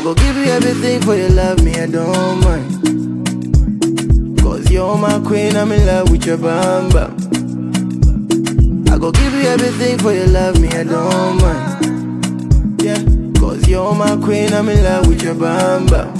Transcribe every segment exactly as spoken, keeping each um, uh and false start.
go give you everything for your love, me I don't mind. Cause you're my queen, I'm in love with your bam bam. I go give you everything for your love, me I don't mind. Yeah, cause you're my queen, I'm in love with your bam bam.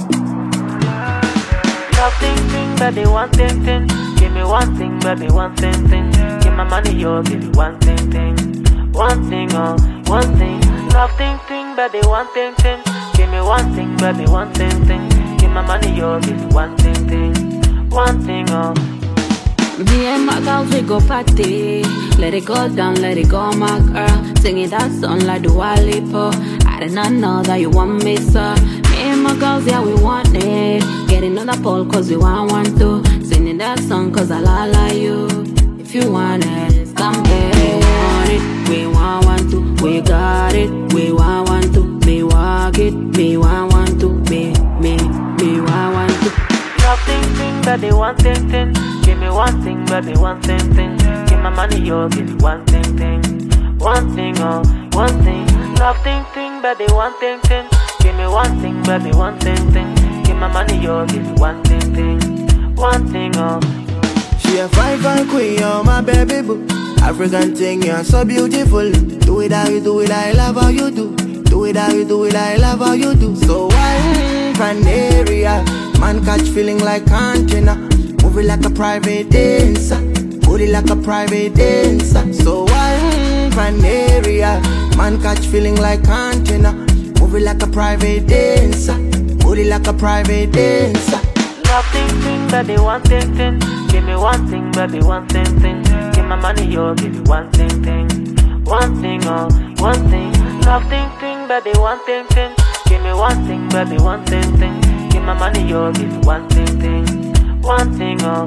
Nothing, thing, baby, one thing, thing. Give me one thing, baby, one thing, thing. Give my money, yo, give you one thing, thing. One thing, oh, one thing. Nothing, thing, baby, one thing, thing. Give me one thing, baby, one thing, thing. Give my money, yo, give you one thing, thing. One thing, oh. Me and my girls, we go party. Let it go down, let it go, my girl. Singing that song like Dua Lipa. I did not know that you want me, sir. Me and my girls, yeah, we want it. Getting on the pole, cause we want one to. Singing that song, cause I la la you. If you want it, come get it. We want it, we want one to. We got it, we want one to. Me walk it, me want one to. Me, me, me want one to. Nothing, thing, baby, one thing, thing. Give me one thing, baby, one thing, thing. Give my money, yo, give you one thing, thing. One thing, oh, one thing. Nothing, thing, baby, one thing, thing. Give me one thing, baby, one thing, thing. Give my money, yo, give you one thing, thing. One thing, oh. She a fine, fine queen, you're my baby boo. African thing, you're so beautiful. Do it how you do it, I love how you do. Do it how you do it, I love how you do. So wine, fan area. Man catch feeling like container. Move it like a private dancer. Booty like a private dancer. So wine, fan area. Man catch feeling like container. Move it like a private dancer. Booty like a private dancer. Nothing, thing, baby, one thing, thing. Give me one thing, baby, one thing, thing. Give my money, yo, give you one thing, thing. One thing, oh, one thing. Nothing, thing, baby, one thing, thing. Give me one thing, baby, one thing, thing. Give my money, yo, give you one thing, thing. One thing, oh.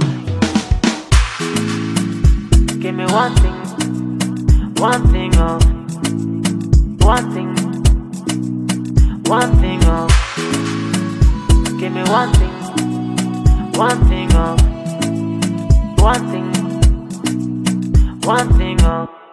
Give me one thing. One thing, oh. One thing. One thing, oh. Give me one thing. One thing, oh. One thing. One thing, oh.